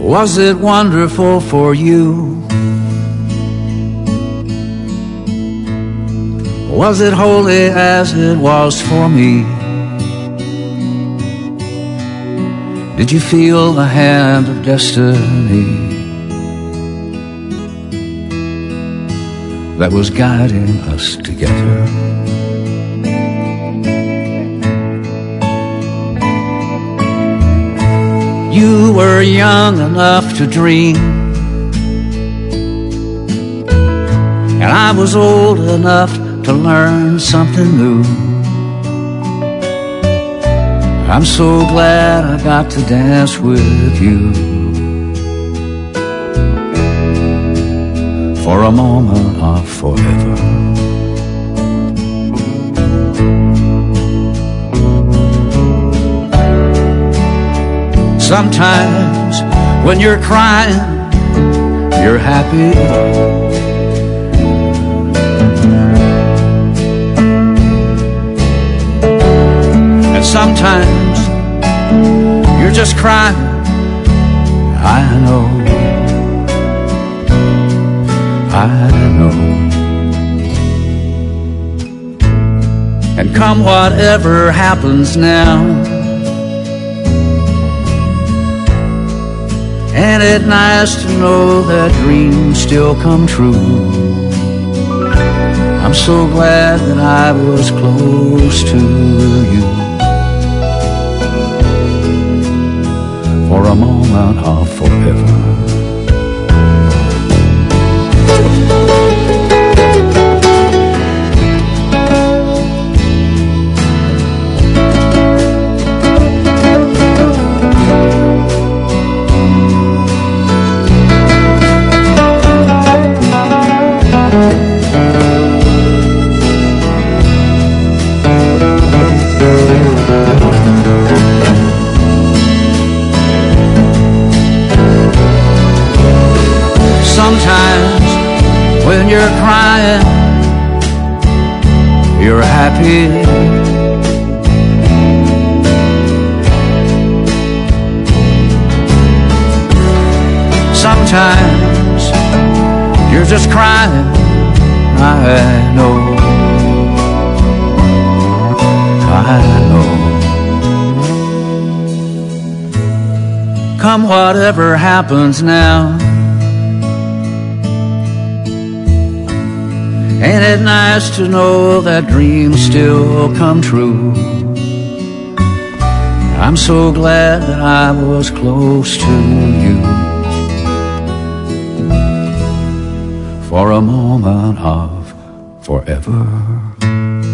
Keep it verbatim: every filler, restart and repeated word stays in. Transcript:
Was it wonderful for you? Was it holy as it was for me? Did you feel the hand of destiny that was guiding us together? You were young enough to dream, and I was old enough to learn something new. I'm so glad I got to dance with you for a moment of forever. Sometimes when you're crying, you're happy. And sometimes you're just crying. I know, I know. And come whatever happens now, ain't it nice to know that dreams still come true? I'm so glad that I was close to you for a moment of forever. Sometimes when you're crying, you're happy. Sometimes you're just crying. I know, I know. Come whatever happens now, ain't it nice to know that dreams still come true? I'm so glad that I was close to you for a moment of forever.